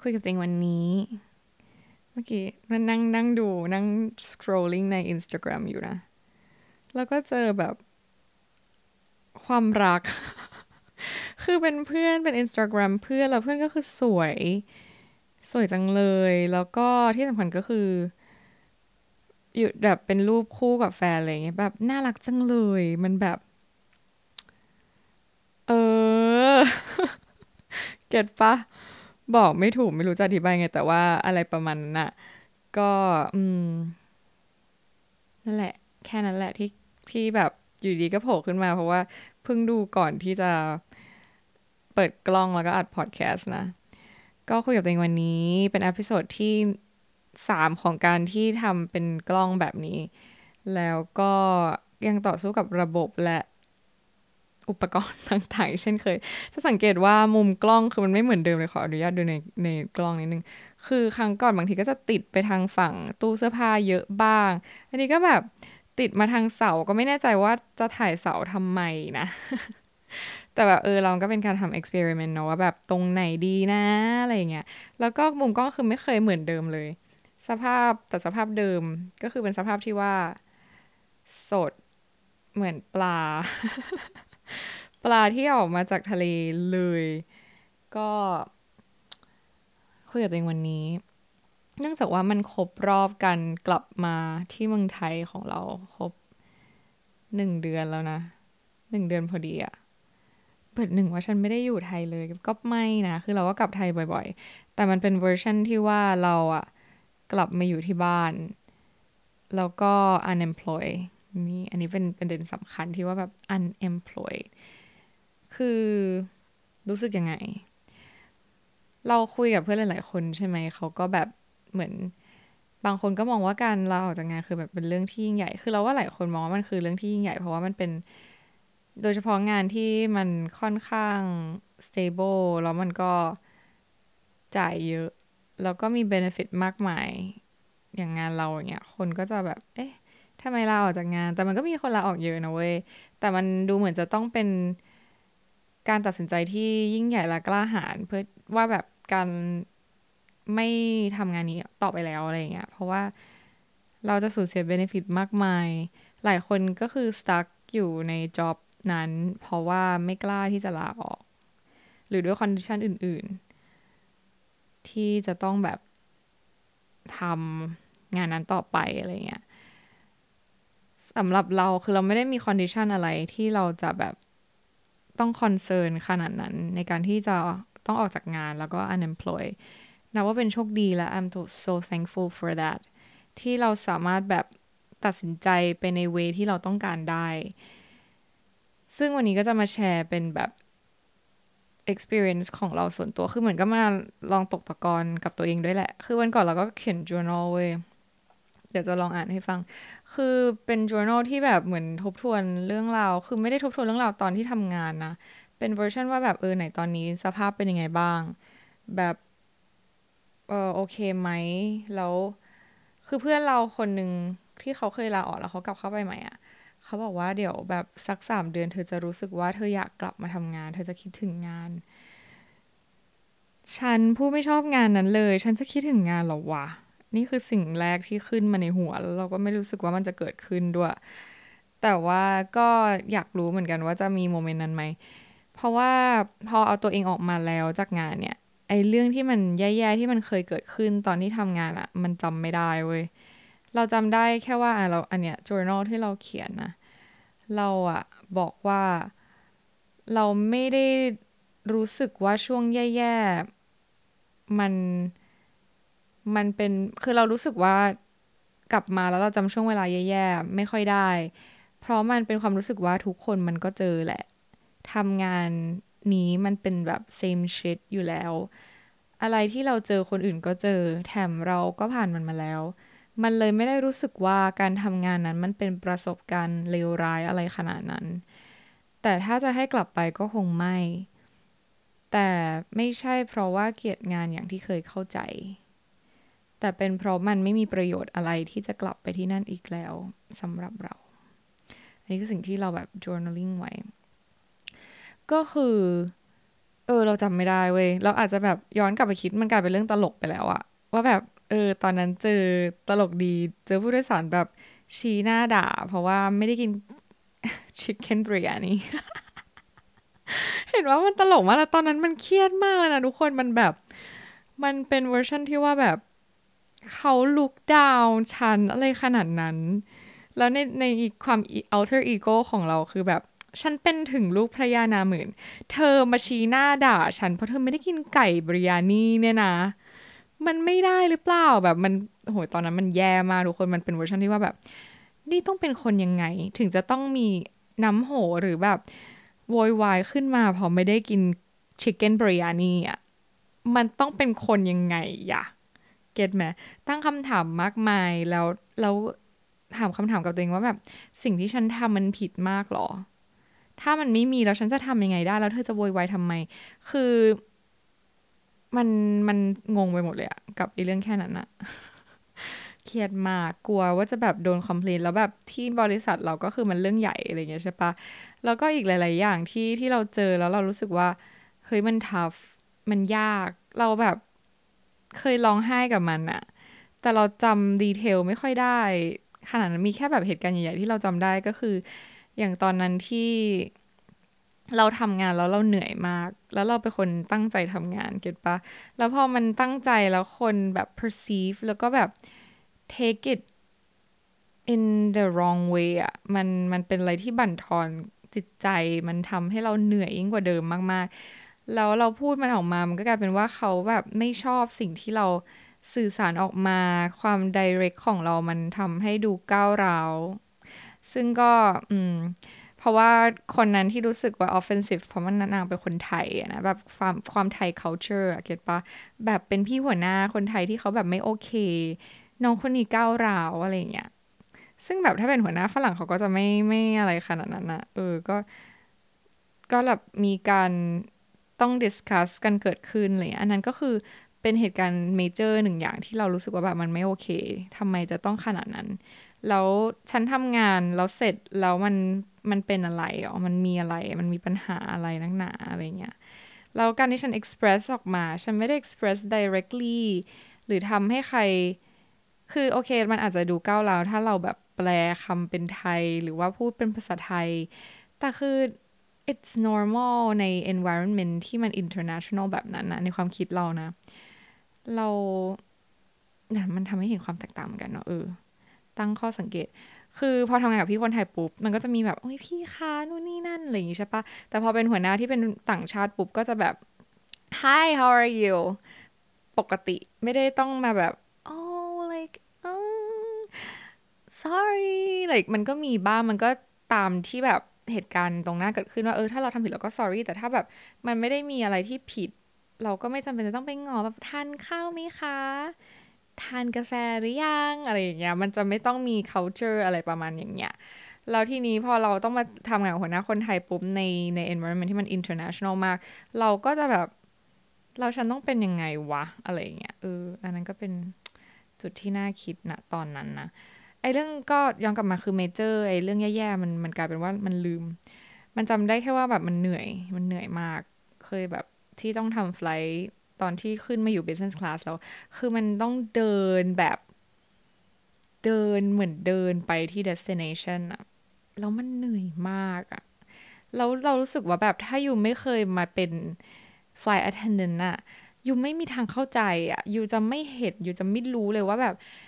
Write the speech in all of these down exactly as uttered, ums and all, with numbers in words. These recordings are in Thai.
คุยกับตัวเองวันนี้เมื่อกี้มันนั่งนั่งดูนั่ง scrolling ใน Instagram อยู่นะแล้วก็เจอแบบความรักคือเป็นเพื่อนเป็น Instagram เพื่อนแล้วเพื่อนก็คือสวยสวยจังเลยแล้วก็ที่สำคัญก็คืออยู่แบบเป็นรูปคู่กับแฟนอะไรเงี้ยแบบน่ารักจังเลยมันแบบเออเก็ตปะบอกไม่ถูกไม่รู้จะอธิบายไงแต่ว่าอะไรประมาณนั้นน่ะก็อืม นั่นแหละแค่นั้นแหละที่ที่แบบอยู่ดีก็โผล่ขึ้นมาเพราะว่าเพิ่งดูก่อนที่จะเปิดกล้องแล้วก็อัดพอดแคสต์นะก็คุยกับตัวเองวันนี้เป็นอพิโซดที่สามของการที่ทำเป็นกล้องแบบนี้แล้วก็ยังต่อสู้กับระบบและอุปกรณ์ต่างๆเช่นเคยจะสังเกตว่ามุมกล้องคือมันไม่เหมือนเดิมเลยขออนุญาตดูในในกล้องนิดนึงคือครั้งก่อนบางทีก็จะติดไปทางฝั่งตู้เสื้อผ้าเยอะบ้างอันนี้ก็แบบติดมาทางเสาก็ไม่แน่ใจว่าจะถ่ายเสาทำไมนะแต่แบบเออเราก็เป็นการทำเอ็กซ์เพร์เมนต์เนาะว่าแบบตรงไหนดีนะอะไรอย่างเงี้ยแล้วก็มุมกล้องคือไม่เคยเหมือนเดิมเลยสภาพแต่สภาพเดิมก็คือเป็นสภาพที่ว่าสดเหมือนปลา ปลาที่ออกมาจากทะเลเลยก็คุยกับตัวเองวันนี้เนื่องจากว่ามันครบรอบกันกลับมาที่เมืองไทยของเราครบหนึ่งเดือนแล้วนะหนึ่งเดือนพอดีอะเปิดหนึ่งว่าฉันไม่ได้อยู่ไทยเลยก็ไม่นะคือเราก็กลับไทยบ่อยๆแต่มันเป็นเวอร์ชันที่ว่าเราอะกลับมาอยู่ที่บ้านแล้วก็ unemployed นี่อันนี้เป็นประเด็นสำคัญที่ว่าแบบ unemployed คือรู้สึกยังไง เราคุยกับเพื่อนหลายๆคนใช่ไหมเขาก็แบบเหมือนบางคนก็มองว่าการลาออกจากงานคือแบบเป็นเรื่องที่ยิ่งใหญ่คือเราว่าหลายคนมองว่ามันคือเรื่องที่ยิ่งใหญ่เพราะว่ามันเป็นโดยเฉพาะงานที่มันค่อนข้าง stable แล้วมันก็จ่ายเยอะแล้วก็มี benefit มากมายอย่างงานเราอย่างเงี้ยคนก็จะแบบเอ๊ะทำไมลาออกจากงานแต่มันก็มีคนลาออกเยอะนะเว้ยแต่มันดูเหมือนจะต้องเป็นการตัดสินใจที่ยิ่งใหญ่และกล้าหาญเพื่อว่าแบบการ ไม่ทำงานนี้ต่อไปแล้วอะไรอย่างเงี้ยเพราะว่าเราจะสูญเสียเบนฟิตมากมายหลายคนก็คือ stuck อยู่ใน job นั้นเพราะว่าไม่กล้าที่จะลาออกหรือด้วย condition อื่นๆที่จะต้องแบบทำงานนั้นต่อไปอะไรเงี้ยสำหรับเราคือเราไม่ได้มี condition อะไรที่เราจะแบบต้อง concern ขนาดนั้นในการที่จะต้องออกจากงานแล้วก็ unemployed นับว่าเป็นโชคดีและ I'm so thankful for that ที่เราสามารถแบบตัดสินใจไปในเวที่เราต้องการได้ซึ่งวันนี้ก็จะมาแชร์เป็นแบบ experience ของเราส่วนตัวคือเหมือนก็มาลองตกตะกอนกับตัวเองด้วยแหละคือวันก่อนเราก็เขียน journal เว้ยเดี๋ยวจะลองอ่านให้ฟังคือเป็น journal ที่แบบเหมือนทบทวนเรื่องราวคือไม่ได้ทบทวนเรื่องราวตอนที่ทำงานนะเป็นเวอร์ชันว่าแบบเออไหนตอนนี้สภาพเป็นยังไงบ้างแบบเออโอเคไหมแล้วคือเพื่อนเราคนหนึ่งที่เขาเคยลาออกแล้วเขากลับเข้าไปใหม่อ่ะเขาบอกว่าเดี๋ยวแบบสักสามเดือนเธอจะรู้สึกว่าเธออยากกลับมาทำงานเธอจะคิดถึงงาน ฉันผู้ไม่ชอบงานนั้นเลยฉันจะคิดถึงงานเหรอวะนี่คือสิ่งแรกที่ขึ้นมาในหัวแล้วเราก็ไม่รู้สึกว่ามันจะเกิดขึ้นด้วยแต่ว่าก็อยากรู้เหมือนกันว่าจะมีโมเมนต์นั้นไหมเพราะว่าพอเอาตัวเองออกมาแล้วจากงานเนี่ยไอ้เรื่องที่มันแย่ๆที่มันเคยเกิดขึ้นตอนที่ทำงานอะมันจำไม่ได้เว้ยเราจำได้แค่ว่าอ่ะเราอันเนี้ย journal ที่เราเขียนนะเราอะบอกว่าเราไม่ได้รู้สึกว่าช่วงแย่ๆมัน มันเป็นคือเรารู้สึกว่ากลับมาแล้วเราจำช่วงเวลาแย่ๆไม่ค่อยได้ เพราะมันเป็นความรู้สึกว่าทุกคนมันก็เจอแหละ ทำงานนี้มันเป็นแบบ same shit อยู่แล้ว อะไรที่เราเจอคนอื่นก็เจอ แถมเราก็ผ่านมันมาแล้ว มันเลยไม่ได้รู้สึกว่าการทำงานนั้นมันเป็นประสบการณ์เลวร้ายอะไรขนาดนั้น แต่ถ้าจะให้กลับไปก็คงไม่ แต่ไม่ใช่เพราะว่าเกลียดงานอย่างที่เคยเข้าใจ แต่เป็นเพราะมันไม่มีประโยชน์อะไรที่จะกลับไปที่นั่นอีกแล้วสำหรับเราอันนี้คือสิ่งที่เราแบบ journaling ไว้ก็คือเอเออเราจำไม่ได้เว้ยเราอาจจะแบบย้อนกลับไปคิดมันกลายเป็นเรื่องตลกไปแล้วอะว่าแบบเออตอนนั้นเจอตลกดีเจอผู้โดยสารแบบชี้หน้าด่าเพราะว่าไม่ได้กิน chicken biryani เห็นว่ามันตลกมากแล้วตอนนั้นมันเครียดมากเลยนะทุกคนมันแบบมันเป็นเวอร์ชันที่ว่าแบบเขาลุกดาวฉันอะไรขนาดนั้นแล้วในในอีกความ alter ego ของเราคือแบบฉันเป็นถึงลูกพระยานาหมื่นเธอมาชี้หน้าด่าฉันเพราะเธอไม่ได้กินไก่บริยานีเนี่ยนะมันไม่ได้หรือเปล่าแบบมันโหยตอนนั้นมันแย่มากทุกคนมันเป็นเวอร์ชันที่ว่าแบบนี่ต้องเป็นคนยังไงถึงจะต้องมีน้ำโหหรือแบบ โวยวายขึ้นมาพอไม่ได้กินชิคเก้นบริยานีอ่ะมันต้องเป็นคนยังไงอะเก็ตไหมตั้งคำถามมากมายแล้วแล้วถามคำถามกับตัวเองว่าแบบสิ่งที่ฉันทำมันผิดมากหรอถ้ามันไม่มีแล้วฉันจะทำยังไงได้แล้วเธอจะโวยวายทำไมคือมันมันงงไปหมดเลยอะกับไอ้เรื่องแค่นั้นอะเครียดมากกลัวว่าจะแบบโดนคอมเพลนแล้วแบบที่บริษัทเราก็คือมันเรื่องใหญ่อะไรเงี้ยใช่ปะแล้วก็อีกหลายๆอย่างที่ที่เราเจอแล้วเรารู้สึกว่าเฮ้ยมันทัฟมันยากเราแบบเคยร้องไห้กับมันอะแต่เราจำดีเทลไม่ค่อยได้ขนาดนั้นมีแค่แบบเหตุการณ์ใหญ่ๆที่เราจำได้ก็คืออย่างตอนนั้นที่เราทำงานแล้วเราเหนื่อยมากแล้วเราเป็นคนตั้งใจทำงานเก็ตปะแล้วพอมันตั้งใจแล้วคนแบบ perceive แล้วก็แบบ take it in the wrong way อ่ะมันมันเป็นอะไรที่บั่นทอนจิตใจมันทำให้เราเหนื่อยยิ่งกว่าเดิมมากๆแล้วเราพูดมันออกมามันก็กลายเป็นว่าเขาแบบไม่ชอบสิ่งที่เราสื่อสารออกมาความ direct ของเรามันทำให้ดูก้าวร้าวซึ่งก็อืมเพราะว่าคนนั้นที่รู้สึกว่า offensive เพราะมันนางเป็นคนไทยอะนะแบบความความไทย culture อะเก็ตปะแบบเป็นพี่หัวหน้าคนไทยที่เขาแบบไม่โอเคน้องคนนี้ก้าวร้าวอะไรอย่างเงี้ย ซึ่งแบบถ้าเป็นหัวหน้าฝรั่งเขาก็จะไม่ไม่อะไรขนาดนั้นนะเออก็ก็แบบมีการต้องดิสคัสกันเกิดขึ้นอะไรเงี้ยอันนั้นก็คือเป็นเหตุการณ์เมเจอร์หนึ่งอย่างที่เรารู้สึกว่าแบบมันไม่โอเคทำไมจะต้องขนาดนั้นแล้วฉันทำงานแล้วเสร็จแล้วมันมันเป็นอะไรอ๋อมันมีอะไรมันมีปัญหาอะไรนักหนาอะไรเงี้ยแล้วการที่ฉัน express ออกมาฉันไม่ได้ express directly หรือทำให้ใคร คือโอเคมันอาจจะดูก้าวร้าวถ้าเราแบบแปลคำเป็นไทยหรือว่าพูดเป็นภาษาไทยแต่คือ it's normal ใน environment ที่มัน international แบบนั้นนะในความคิดเรานะเราเนี่ยมันทำให้เห็นความแตกต่างเหมือนกันเนาะเออตั้งข้อสังเกตคือพอทำงานกับพี่คนไทยปุ๊บมันก็จะมีแบบโอ้ยพี่คะนู่นนี่นั่นอะไรอย่างงี้ใช่ปะแต่พอเป็นหัวหน้าที่เป็นต่างชาติปุ๊บก็จะแบบ hi how are you ปกติไม่ได้ต้องมาแบบ oh like um sorry like มันก็มีบ้างมันก็ตามที่แบบเหตุการณ์ตรงหน้าเกิดขึ้นว่าเออถ้าเราทำผิดเราก็ sorry แต่ถ้าแบบมันไม่ได้มีอะไรที่ผิดเราก็ไม่จำเป็นจะต้องไปงอแบบทานข้าวไหมคะทานกาแฟหรือยังอะไรอย่างเงี้ยมันจะไม่ต้องมี culture อะไรประมาณอย่างเงี้ยแล้วทีนี้พอเราต้องมาทำงานกับหัวหน้าคนไทยปุ๊บในใน environment ที่มัน international มากเราก็จะแบบเราฉันต้องเป็นยังไงวะอะไรอย่างเงี้ยเอออันนั้นก็เป็นจุดที่น่าคิดนะตอนนั้นนะ ไอ้เรื่องก็ย้อนกลับมาคือเมเจอร์ไอ้เรื่องแย่ๆมันมันกลายเป็นว่ามันลืมมันจำได้แค่ว่าแบบมันเหนื่อยมันเหนื่อยมากเคยแบบที่ต้องทำไฟลท์ตอนที่ขึ้นมาอยู่ business class แล้วคือมันต้องเดินแบบเดินเหมือนเดินไปที่ destination อะแล้วมันเหนื่อยมากอะแล้วเรารู้สึกว่าแบบถ้าอยู่ไม่เคยมาเป็น flight attendant อะอยู่ไม่มีทางเข้าใจอะอยู่จะไม่เห็นอยู่จะไม่รู้เลยว่าแบบ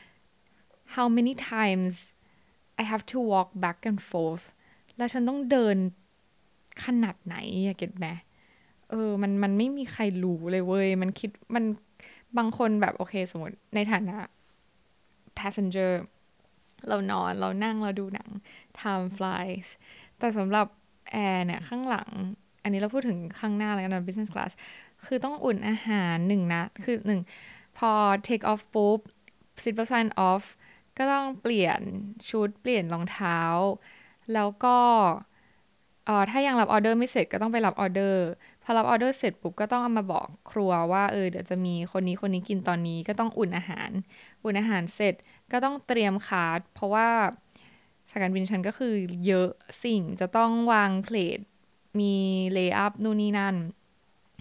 how many times I have to walk back and forth แล้วฉันต้องเดินขนาดไหนอะเก็ตไหมเออมันมันไม่มีใครรู้เลยเว้ยมันคิดมันบางคนแบบโอเคสมมติในฐานะ passenger เรานอนเรานั่งเราดูหนัง time flies แต่สำหรับแอร์เนี่ยข้างหลังอันนี้เราพูดถึงข้างหน้าแล้วกันนะ business class คือต้องอุ่นอาหารหนึ่งนะคือหนึ่งพอ take off ปุ๊บ seat belt sign off ก็ต้องเปลี่ยนชุดเปลี่ยนรองเท้าแล้วก็เอ่อถ้ายังรับออเดอร์ไม่เสร็จก็ต้องไปรับออเดอร์พอรับออเดอร์เสร็จปุ๊บก็ต้องเอามาบอกครัวว่าเออเดี๋ยวจะมีคนนี้คนนี้กินตอนนี้ก็ต้องอุ่นอาหารอุ่นอาหารเสร็จก็ต้องเตรียมคาร์ทเพราะว่าสายการบินฉันก็คือเยอะสิ่งจะต้องวางเพลทมีเลย์อัพนู่นนี่นั่น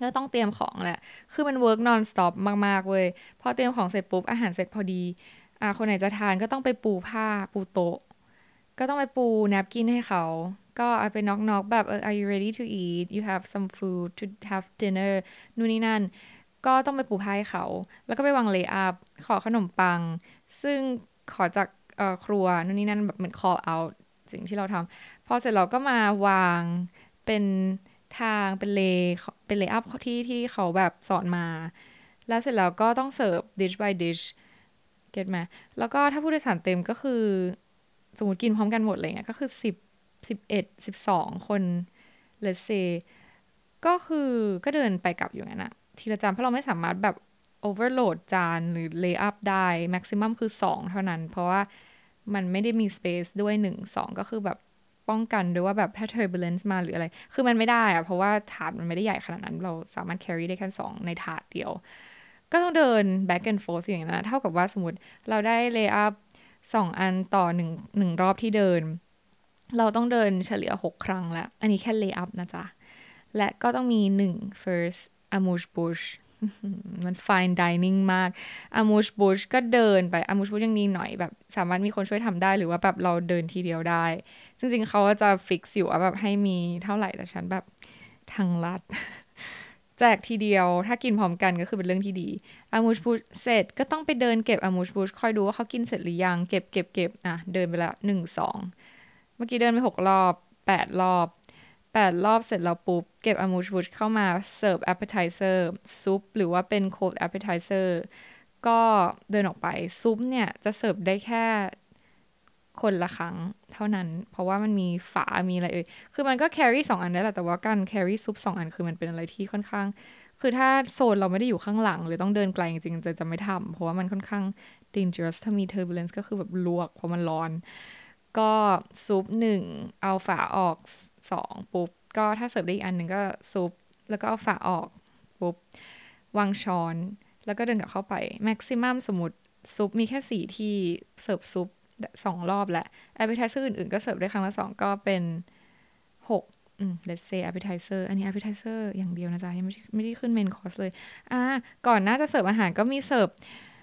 ก็ต้องเตรียมของแหละคือมัน work non stop มากๆเว้ยพอเตรียมของเสร็จปุ๊บอาหารเสร็จพอดีอ่าคนไหนจะทานก็ต้องไปปูผ้าปูโต๊ะก็ต้องไปปูแนปกินให้เขาก็เอาไปน็อกน็อกแบบเออ are you ready to eat you have some food to have dinner นู่นนี่นั่นก็ต้องไปปูผ้าให้เขาแล้วก็ไปวางเลย์อัพขอขนมปังซึ่งขอจากเอ่อครัวนู่นนี่นั่นแบบเหมือน call out สิ่งที่เราทำพอเสร็จเราก็มาวางเป็นทางเป็นเลเป็นเลย์อัพที่ที่เขาแบบสอนมาแล้วเสร็จแล้วก็ต้องเสิร์ฟ dish by dish เก็ตไหมแล้วก็ถ้าผู้โดยสารเต็มก็คือสมมติกินพร้อมกันหมดเลยเงี้ยก็คือสิบสิบเอ็ดสิบสองคน let's say ก็คือก็เดินไปกลับอยู่งั้นอะทีละจานเพราะเราไม่สามารถแบบ overload จานหรือ lay up ได้ maximum คือสองเท่านั้นเพราะว่ามันไม่ได้มี space ด้วยหนึ่ง สองก็คือแบบป้องกันด้วยว่าแบบถ้า turbulence มาหรืออะไรคือมันไม่ได้อะเพราะว่าถาดมันไม่ได้ใหญ่ขนาดนั้นเราสามารถ carry ได้แค่สองในถาดเดียวก็ต้องเดิน back and forth อย่างนั้นนะเท่ากับว่าสมมติเราได้ lay up สองอันต่อหนึ่งหนึ่งรอบที่เดินเราต้องเดินเฉลี่ยหกครั้งแล้วอันนี้แค่ lay up นะจ๊ะและก็ต้องมีหนึ่ง first amuse bouche มัน fine dining มาก amuse bouche ก็เดินไป amuse bouche ยังดีหน่อยแบบสามารถมีคนช่วยทำได้หรือว่าแบบเราเดินทีเดียวได้จริงๆเขาจะ fix อยู่ว่าแบบให้มีเท่าไหร่แต่ฉันแบบทางลัดแจกทีเดียวถ้ากินพร้อมกันก็คือเป็นเรื่องที่ดี amuse bouche เสร็จก็ต้องไปเดินเก็บ amuse bouche คอยดูว่าเขากินเสร็จหรือยังเก็บเก็บเก็บอ่ะเดินไปละหนึ่งสองเมื่อกี้เดินไปหกรอบแปดรอบแปดรอบเสร็จแล้วปุ๊บเก็บ amuse bouche เข้ามาเสิร์ฟ appetizer ซุปหรือว่าเป็น cold appetizer ก็เดินออกไปซุปเนี่ยจะเสิร์ฟได้แค่คนละครั้งเท่านั้นเพราะว่ามันมีฝามีอะไรเอ่ยคือมันก็ carry สองอันได้แหละแต่ว่าการ carry ซุปสองอันคือมันเป็นอะไรที่ค่อนข้างคือถ้าโซนเราไม่ได้อยู่ข้างหลังหรือต้องเดินไกลจริงๆจะจะไม่ทำเพราะว่ามันค่อนข้าง dangerous ถ้ามี turbulence ก็คือแบบลวกเพราะมันร้อนก็ซุปหนึ่งเอาฝาออกสองปุ๊บก็ถ้าเสิร์ฟได้อีกอันหนึ่งก็ซุปแล้วก็เอาฝาออกปุ๊บวางช้อนแล้วก็เดินกลับเข้าไป maximum สมมติซุปมีแค่สี่ที่เสิร์ฟซุปสองรอบแหละ appetizer อื่นๆก็เสิร์ฟได้ครั้งละสองก็เป็นหกอืม let's say appetizer อันนี้ appetizer อย่างเดียวนะจ๊ะยังไม่ไม่ได้ขึ้น main course เลยอ่าก่อนหน้าจะเสิร์ฟอาหารก็มีเสิร์ฟ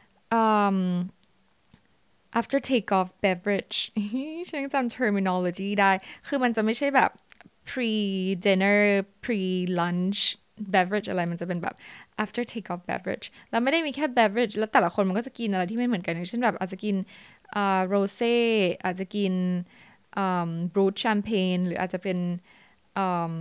um after take off beverage ฉันจำ terminology ได้คือมันจะไม่ใช่แบบ pre dinner pre lunch beverage อะไรมันจะเป็นแบบ after take off beverage แล้วไม่ได้มีแค่ beverage แล้วแต่ละคนมันก็จะกินอะไรที่ไม่เหมือนกันอย่างเช่นแบบอาจจะกินอ่า rosé อาจจะกินอ่า brut champagne หรืออาจจะเป็นอ่า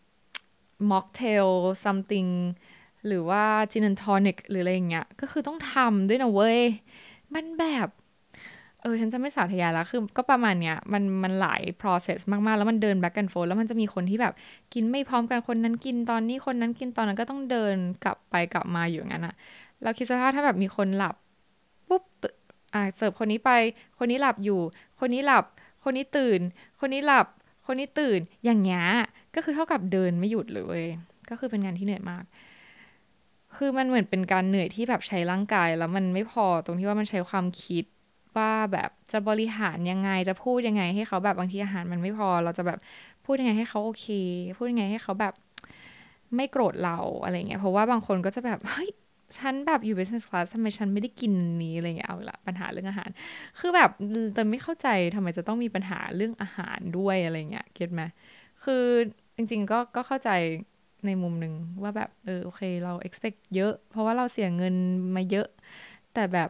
mocktail something หรือว่า gin and tonic หรืออะไรอย่างเงี้ยก็คือต้องทำด้วยนะเว้ยมันแบบเออฉันจะไม่สาธยายแล้วคือก็ประมาณเนี้ยมันมันหลาย process มากๆแล้วมันเดิน back and forth แล้วมันจะมีคนที่แบบกินไม่พร้อมกันคนนั้นกินตอนนี้คนนั้นกินตอนนั้นก็ต้องเดินกลับไปกลับมาอยู่อย่างนั้นอะเราคิดสภาพถ้าแบบมีคนหลับปุ๊บอ่าเสิร์ฟคนนี้ไปคนนี้หลับอยู่คนนี้หลับคนนี้ตื่นคนนี้หลับคนนี้ตื่นอย่างเงี้ยก็คือเท่ากับเดินไม่หยุดเลยก็คือเป็นงานที่เหนื่อยมากคือมันเหมือนเป็นการเหนื่อยที่แบบใช้ร่างกายแล้วมันไม่พอตรงที่ว่ามันใช้ความคิดว่าแบบจะบริหารยังไงจะพูดยังไงให้เขาแบบบางทีอาหารมันไม่พอเราจะแบบพูดยังไงให้เขาโอเคพูดยังไงให้เขาแบบไม่โกรธเราอะไรเงี้ยเพราะว่าบางคนก็จะแบบเฮ้ยฉันแบบอยู่ business class ทำไมฉันไม่ได้กินนี้อะไรเงี้ยเอาละปัญหาเรื่องอาหารคือแบบแต่ไม่เข้าใจทำไมจะต้องมีปัญหาเรื่องอาหารด้วยอะไรเงี้ยเก็ตไหมคือจริงๆก็ก็เข้าใจในมุมหนึ่งว่าแบบเออโอเคเรา expect เยอะเพราะว่าเราเสียเงินมาเยอะแต่แบบ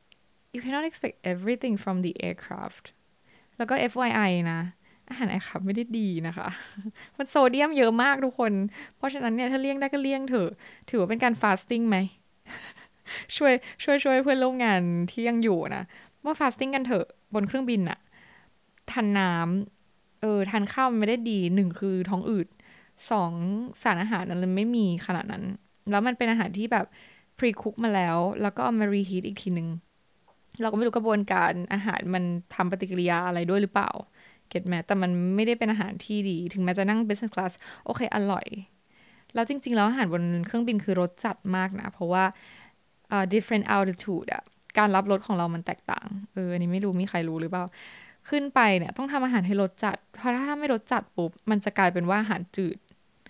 you cannot expect everything from the aircraft แล้วก็ เอฟ วาย ไอ นะอาหาร aircraft ไม่ได้ดีนะคะมันโซเดียมเยอะมากทุกคนเพราะฉะนั้นเนี่ยถ้าเลี่ยงได้ก็เลี่ยงเถอะถือว่าเป็นการ fasting ไหมช่วยช่วยช่วยเพื่อนร่วมงานที่ยังอยู่นะว่า fasting กันเถอะบนเครื่องบินอะทานน้ำเออทานข้าวมันไม่ได้ดีหนึ่งคือท้องอืดสองสารอาหารนั้นไม่มีขนาดนั้นแล้วมันเป็นอาหารที่แบบ pre cook มาแล้วแล้วก็เอามา reheat อีกทีนึง เราก็ไม่รู้กระบวนการอาหารมันทำปฏิกิริยาอะไรด้วยหรือเปล่าเก็ตไหมแต่มันไม่ได้เป็นอาหารที่ดีถึงแม้จะนั่ง business class โอเคอร่อยแล้วจริงๆแล้วอาหารบนเครื่องบินคือรสจัดมากนะเพราะว่า uh, different altitude อะการรับรสของเรามันแตกต่างเอออันนี้ไม่รู้มีใครรู้หรือเปล่าขึ้นไปเนี่ยต้องทำอาหารให้รสจัดเพราะถ้าไม่รสจัดปุ๊บมันจะกลายเป็นว่าอาหารจืด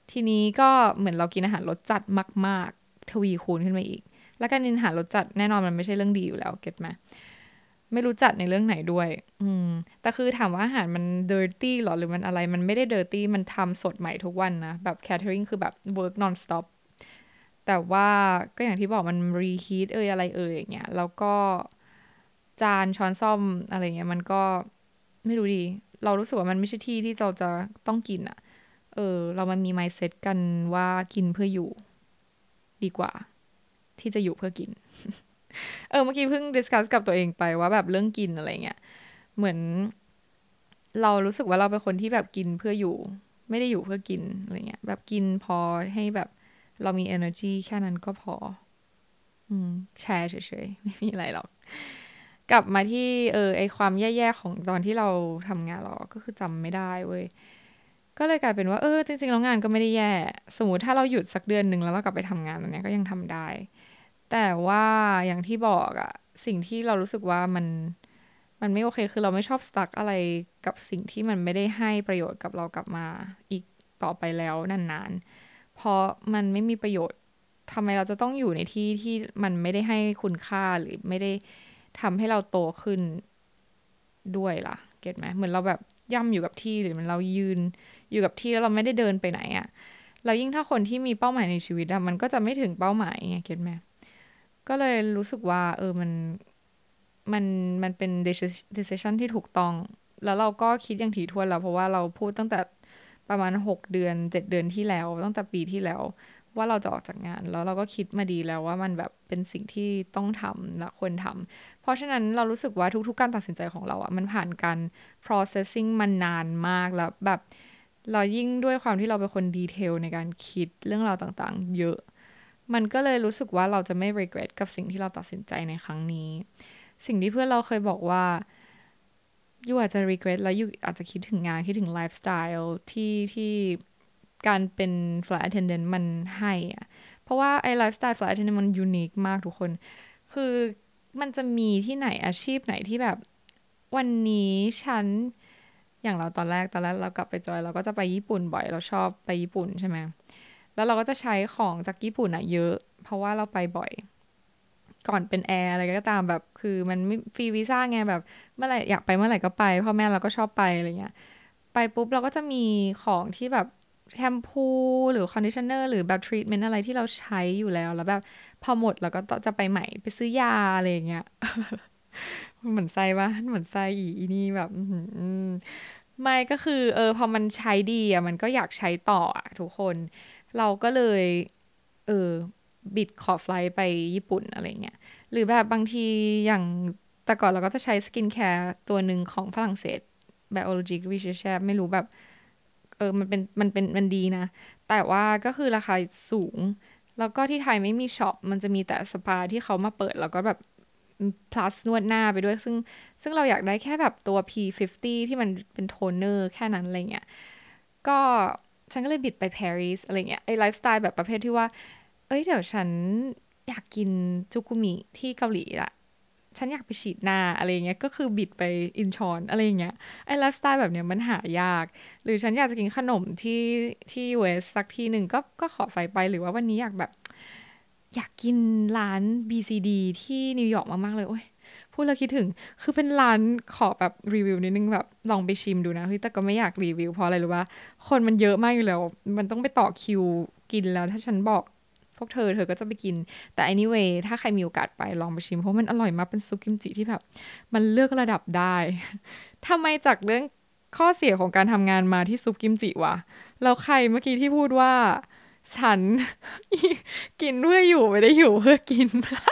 ทีนี้ก็เหมือนเรากินอาหารรสจัดมากๆทวีคูณขึ้นมาอีกแล้วการกินอาหารรสจัดแน่นอนมันไม่ใช่เรื่องดีอยู่แล้วเก็ตไหมไม่รู้จัดในเรื่องไหนด้วยอืมแต่คือถามว่าอาหารมัน dirty หรอหรือมันอะไรมันไม่ได้ dirty มันทำสดใหม่ทุกวันนะแบบ catering คือแบบ work non stop แต่ว่าก็อย่างที่บอกมัน reheat เอยอะไรเอยอย่างเงี้ยแล้วก็จานช้อนส้อมอะไรเงี้ยมันก็ไม่รู้ดีเรารู้สึกว่ามันไม่ใช่ที่ที่เราจะต้องกินอะเออเรามันมี mindset กันว่ากินเพื่ออยู่ดีกว่าที่จะอยู่เพื่อกินเออเมื่อกี้เพิ่ง discuss กับตัวเองไปว่าแบบเรื่องกินอะไรเงี้ยเหมือนเรารู้สึกว่าเราเป็นคนที่แบบกินเพื่ออยู่ไม่ได้อยู่เพื่อกินอะไรเงี้ยแบบกินพอให้แบบเรามี energy แค่นั้นก็พออืมแชร์เฉยๆไม่มีอะไรหรอกกลับมาที่เออไอความแย่ๆของตอนที่เราทำงานเราก็คือจำไม่ได้เว้ยก็เลยกลายเป็นว่าเออจริงๆแล้วงานก็ไม่ได้แย่สมมติถ้าเราหยุดสักเดือนหนึ่งแล้วเรากลับไปทำงานอันเนี้ยก็ยังทำได้ แต่ว่าอย่างที่บอกอะสิ่งที่เรารู้สึกว่ามันมันไม่โอเคคือเราไม่ชอบสตั๊กอะไรกับสิ่งที่มันไม่ได้ให้ประโยชน์กับเรากลับมาอีกต่อไปแล้วนานๆเพราะมันไม่มีประโยชน์ทำไมเราจะต้องอยู่ในที่ที่มันไม่ได้ให้คุณค่าหรือไม่ได้ทำให้เราโตขึ้นด้วยล่ะเก็ตไหมเหมือนเราแบบย่ำอยู่กับที่หรือมันเรายืนอยู่กับที่แล้วเราไม่ได้เดินไปไหนอะแล้วยิ่งถ้าคนที่มีเป้าหมายในชีวิตอะมันก็จะไม่ถึงเป้าหมายไงเก็ตไหม ก็เลยรู้สึกว่าเออมันมันมันเป็น decision ที่ถูกต้องแล้วเราก็คิดอย่างถี่ถ้วนแล้วเพราะว่าเราพูดตั้งแต่ประมาณหกเดือนเจ็ดเดือนที่แล้วตั้งแต่ปีที่แล้วว่าเราจะออกจากงานแล้วเราก็คิดมาดีแล้วว่ามันแบบเป็นสิ่งที่ต้องทำและควรทำเพราะฉะนั้นเรารู้สึกว่าทุกๆการตัดสินใจของเราอ่ะมันผ่านการ processing มานานมากแล้วแบบเรายิ่งด้วยความที่เราเป็นคนดีเทลในการคิดเรื่องราวต่างๆเยอะ มันก็เลยรู้สึกว่าเราจะไม่ regret กับสิ่งที่เราตัดสินใจในครั้งนี้ สิ่งที่เพื่อนเราเคยบอกว่ายูอาจจะ regret แล้วยูอาจจะคิดถึงงานคิดถึงไลฟ์สไตล์ที่ที่การเป็น flight attendant มันให้อะเพราะว่าไอ้ไลฟ์สไตล์ flight attendant มันยูนิคมากทุกคน คือมันจะมีที่ไหนอาชีพไหนที่แบบวันนี้ฉันอย่างเราตอนแรกตอนแรกเรากลับไปจอยเราก็จะไปญี่ปุ่นบ่อยเราชอบไปญี่ปุ่นใช่ไหม แล้วเราก็จะใช้ของจากญี่ปุ่นอะเยอะเพราะว่าเราไปบ่อยก่อนเป็นแอร์อะไรก็ตามแบบคือมันไม่ฟรีวีซ่าไงแบบเมื่อไหร่อยากไปเมื่อไหร่ก็ไปพ่อแม่เราก็ชอบไปอะไรเงี้ยไปปุ๊บเราก็จะมีของที่แบบแชมพูหรือคอนดิชเนอร์หรือแบบทรีทเมนต์อะไรที่เราใช้อยู่แล้วแล้วแบบพอหมดเราก็จะไปใหม่ไปซื้อยาอะไรอย่างเงี้ยเหมือนไส้ปะเหมือนไส้อีอีนี่แบบไม่ก็คือเออพอมันใช้ดีอ่ะมันก็อยากใช้ต่ออ่ะทุกคนเราก็เลย เออบิดขอไฟลท์ไปญี่ปุ่นอะไรเงี้ยหรือแบบบางทีอย่างแต่ก่อนเราก็จะใช้สกินแคร์ตัวหนึ่งของฝรั่งเศส Biologique Recherche ไม่รู้แบบเออมันเป็นมันเป็นมันดีนะแต่ว่าก็คือราคาสูงแล้วก็ที่ไทยไม่มีช็อปมันจะมีแต่สปาที่เขามาเปิดแล้วก็แบบ plus นวดหน้าไปด้วยซึ่งซึ่งเราอยากได้แค่แบบตัว พี ห้าสิบ ที่มันเป็นโทนเนอร์แค่นั้นอะไรเงี้ยก็ฉันก็เลยบิดไปปารีสอะไรเงี้ยไอไลฟ์สไตล์แบบประเภทที่ว่า เอ้ยเดี๋ยวฉันอยากกินจูกุมิที่เกาหลีอะฉันอยากไปฉีดหน้าอะไรเงี้ยก็คือบิดไปอินชอนอะไรเงี้ยไอ้ไลฟ์สไตล์แบบเนี้ยมันหายากหรือฉันอยากจะกินขนมที่ที่เวสสักที่หนึ่งก็ก็ขอไฟไปหรือว่าวันนี้อยากแบบอยากกินร้าน บี ซี ดี ที่นิวยอร์กมากๆเลยโอ้ยพูดแล้วคิดถึงคือเป็นร้านขอแบบรีวิวนิดนึงแบบลองไปชิมดูนะเฮ้ยแต่ก็ไม่อยากรีวิวเพราะอะไรรู้ป่ะคนมันเยอะมากอยู่แล้วมันต้องไปต่อคิวกินแล้วถ้าฉันบอก พวกเธอเธอก็จะไปกินแต่ anyway ถ้าใครมีโอกาสไปลองไปชิมเพราะมันอร่อยมากเป็นซุปกิมจิที่แบบมันเลือกระดับได้ทำไมจากเรื่องข้อเสียของการทำงานมาที่ซุปกิมจิวะแล้วใครเมื่อกี้ที่พูดว่าฉันกินเพื่ออยู่ไม่ได้อยู่เพื่อกิน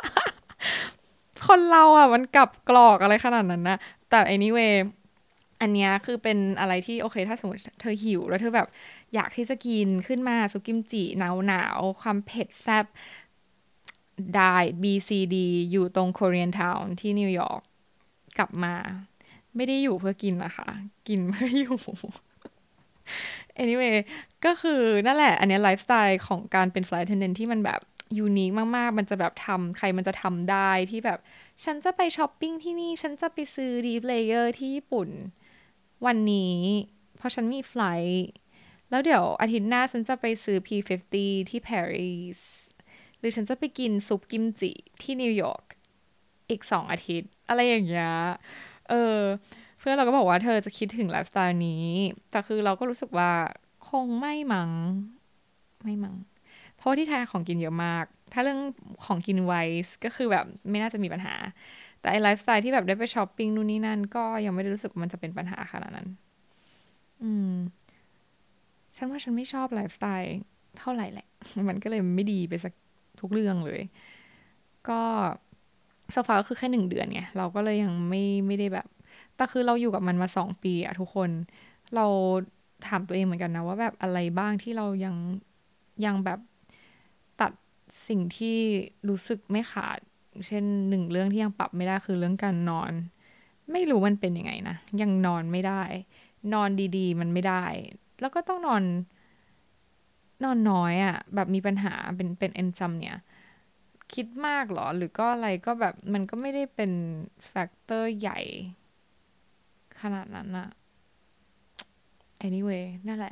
คนเราอ่ะมันกลับกรอกอะไรขนาดนั้นนะแต่ anyway อันเนี้ยคือเป็นอะไรที่โอเคถ้าสมมติเธอหิวแล้วเธอแบบอยากที่จะกินขึ้นมาซุกิมจิหนาวหนาวความเผ็ดแซ่บได้ บี ซี ดี อยู่ตรง Korean Town ที่นิวยอร์กกลับมาไม่ได้อยู่เพื่อกินนะคะกินเพื่ออยู่ anyway ก็คือนั่นแหละอันเนี้ไลฟ์สไตล์ของการเป็น flight attendant ที่มันแบบยูนิคมากๆมันจะแบบทำใครมันจะทำได้ที่แบบฉันจะไปช้อปปิ้งที่นี่ฉันจะไปซื้อดีฟเลเยอร์ที่ญี่ปุ่น วันนี้เพราะฉันมีไฟล์แล้วเดี๋ยวอาทิตย์หน้าฉันจะไปซื้อ พี ห้าสิบ ที่ปารีสหรือฉันจะไปกินซุปกิมจิที่นิวยอร์กอีกสองอาทิตย์อะไรอย่างเงี้ยเออเพื่อนเราก็บอกว่าเธอจะคิดถึงไลฟ์สไตล์นี้แต่คือเราก็รู้สึกว่าคงไม่มัง้งไม่มัง้งเพราะว่าที่ไทยของกินเยอะมากถ้าเรื่องของกินไวส์ก็คือแบบไม่น่าจะมีปัญหาแต่ไอไลฟ์สไตล์ที่แบบได้ไปช้อปปิ้งนู่นนี่นั่นก็ยังไม่ได้รู้สึกว่ามันจะเป็นปัญหาขนาดนั้นอืม ฉันว่าฉันไม่ชอบไลฟ์สไตล์เท่าไหร่แหละ มันก็เลยไม่ดีไปสักทุกเรื่องเลย ก็โซฟาก็คือแค่หนึ่งเดือนไง เราก็เลยยังไม่ไม่ได้แบบ แต่คือเราอยู่กับมันมาสองปีอะทุกคน เราถามตัวเองเหมือนกันนะว่าแบบอะไรบ้างที่เรายังยังแบบตัดสิ่งที่รู้สึกไม่ขาด เช่นหนึ่งเรื่องที่ยังปรับไม่ได้คือเรื่องการนอน ไม่รู้มันเป็นยังไงนะ ยังนอนไม่ได้ นอนดีๆมันไม่ได้ แล้วก็ต้องนอน นอนน้อยอะ่ะแบบมีปัญหาเป็นเป็นเอนซัมเนี่ยคิดมากเหรอหรือก็อะไรก็แบบมันก็ไม่ได้เป็นแฟกเตอร์ใหญ่ขนาดนั้นอะ anyway นั่นแหละ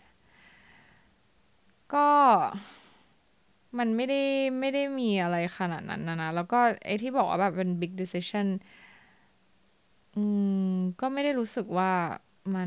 ก็มันไม่ได้ไม่ได้มีอะไรขนาดนั้นนะนะแล้วก็ไอ้ที่บอกว่าแบบเป็น big decision อืมก็ไม่ได้รู้สึกว่ามัน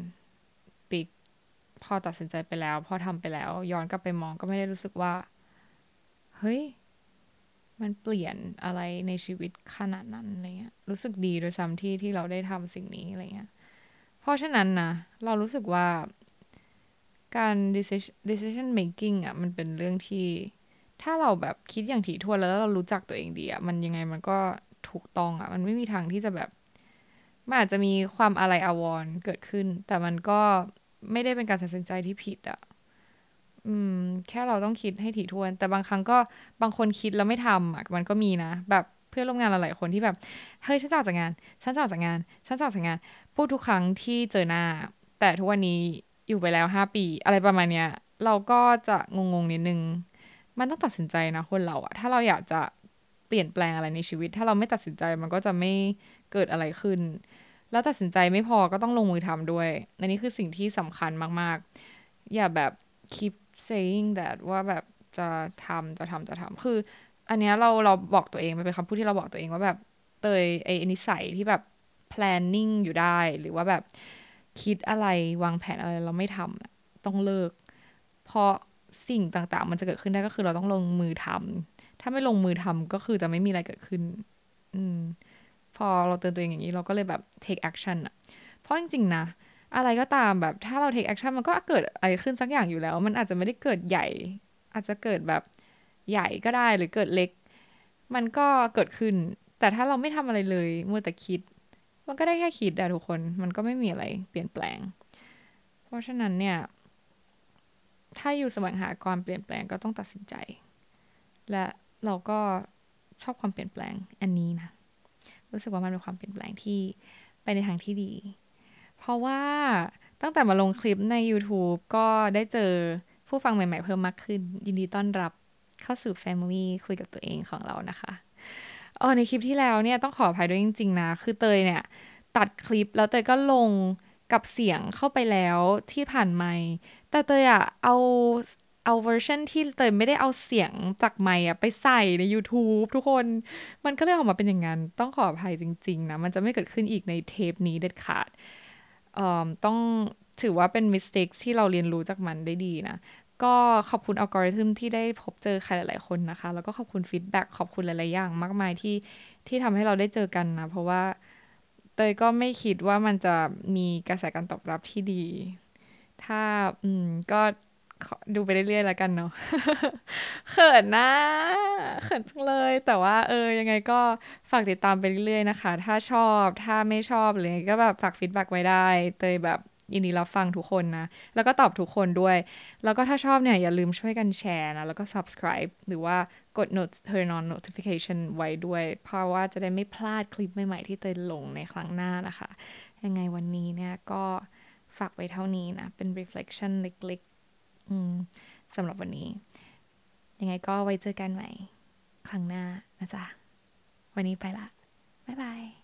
big พอตัดสินใจไปแล้วพอทำไปแล้วย้อนกลับไปมองก็ไม่ได้รู้สึกว่าเฮ้ย มันเปลี่ยนอะไรในชีวิตขนาดนั้นอะไรเงี้ยรู้สึกดีโดยซ้ำที่ที่เราได้ทำสิ่งนี้อะไรเงี้ยเพราะฉะนั้นนะเรารู้สึกว่าการ decision decision making อ่ะมันเป็นเรื่องที่ถ้าเราแบบคิดอย่างถี่ถ้วนแล้วเรารู้จักตัวเองดีอ่ะมันยังไงมันก็ถูกต้องอ่ะมันไม่มีทางที่จะแบบมันอาจจะมีความอะไรอาวรณ์เกิดขึ้นแต่มันก็ไม่ได้เป็นการตัดสินใจที่ผิดอ่ะ อืมแค่เราต้องคิดให้ถี่ถ้วนแต่บางครั้งก็บางคนคิดแล้วไม่ทำอ่ะมันก็มีนะแบบเพื่อนร่วมงานหลายๆคนที่แบบเฮ้ยฉันจะออกจากงานฉันจะออกจากงานฉันจะออกจากงานพูดทุกครั้งที่เจอหน้าแต่ทุกวันนี้อยู่ไปแล้วห้าปีอะไรประมาณเนี้ยเราก็จะงงๆนิดนึงมันต้องตัดสินใจนะคนเราอะถ้าเราอยากจะเปลี่ยนแปลงอะไรในชีวิตถ้าเราไม่ตัดสินใจมันก็จะไม่เกิดอะไรขึ้นแล้วตัดสินใจไม่พอก็ต้องลงมือทำด้วยอันนี้คือสิ่งที่สำคัญมากๆอย่าแบบ keep saying that ว่าแบบจะทำจะทำจะทำคืออันเนี้ยเราเราบอกตัวเองมันเป็นคำพูดที่เราบอกตัวเองว่าแบบเตยไอ้นิสัยที่แบบ planning อยู่ได้หรือว่าแบบคิดอะไรวางแผนอะไรเราไม่ทำอะต้องเลิกเพราะสิ่งต่างๆมันจะเกิดขึ้นได้ก็คือเราต้องลงมือทำถ้าไม่ลงมือทำก็คือจะไม่มีอะไรเกิดขึ้นอืมพอเราเตือนตัวเองอย่างนี้เราก็เลยแบบ take action อะเพราะจริงๆนะ อะไรก็ตามแบบถ้าเรา take action มันก็เกิดอะไรขึ้นสักอย่างอยู่แล้วมันอาจจะไม่ได้เกิดใหญ่อาจจะเกิดแบบใหญ่ก็ได้หรือเกิดเล็กมันก็เกิดขึ้นแต่ถ้าเราไม่ทำอะไรเลยมัวแต่คิดมันก็ได้แค่คิดอะทุกคนมันก็ไม่มีอะไรเปลี่ยนแปลงเพราะฉะนั้นเนี่ยถ้าอยู่แสวงหาความเปลี่ยนแปลงก็ต้องตัดสินใจและเราก็ชอบความเปลี่ยนแปลงอันนี้นะรู้สึกว่ามันเป็นความเปลี่ยนแปลงที่ไปในทางที่ดี เพราะว่าตั้งแต่มาลงคลิปใน YouTube ก็ได้เจอผู้ฟังใหม่ๆเพิ่มมากขึ้นยินดีต้อนรับเข้าสู่ Family คุยกับตัวเองของเรานะคะเออในคลิปที่แล้วเนี่ยต้องขออภัยด้วยจริงๆนะคือเตยเนี่ยตัดคลิปแล้วเตยก็ลงกับเสียงเข้าไปแล้วที่ผ่านไมค์แต่เตยอะเอาเอาเวอร์ชันที่เตยไม่ได้เอาเสียงจากไมค์อะไปใส่ใน YouTube ทุกคนมันก็เลยออกมาเป็นอย่างนั้นต้องขออภัยจริงๆนะมันจะไม่เกิดขึ้นอีกในเทปนี้เด็ดขาด เอ่อต้องถือว่าเป็น mistakes ที่เราเรียนรู้จากมันได้ดีนะก็ขอบคุณอัลกอริทึมที่ได้พบเจอใครหลายๆคนนะคะแล้วก็ขอบคุณฟีดแบ็กขอบคุณหลายๆอย่างมากมายที่ที่ทำให้เราได้เจอกันนะเพราะว่าเตยก็ไม่คิดว่ามันจะมีกระแสการตอบรับที่ดีถ้าอืมก็ดูไปเรื่อยๆแล้วกันเนาะเขินนะเขินจังเลยแต่ว่าเออยังไงก็ฝากติดตามไปเรื่อยๆนะคะถ้าชอบถ้าไม่ชอบอะไรก็แบบฝากฟีดแบ็กไว้ได้เตยแบบยินดีรับฟังทุกคนนะแล้วก็ตอบทุกคนด้วยแล้วก็ถ้าชอบเนี่ยอย่าลืมช่วยกันแชร์นะแล้วก็ subscribe หรือว่ากด note turn on notification ไว้ด้วยเพราะว่าจะได้ไม่พลาดคลิปใหม่ๆที่เตยลงในครั้งหน้านะคะยังไงวันนี้เนี่ยก็ฝากไว้เท่านี้นะเป็น reflection เล็กๆอืมสำหรับวันนี้ ยังไงก็ไว้เจอกันใหม่ครั้งหน้านะจ๊ะ วันนี้ไปละ บ๊ายบาย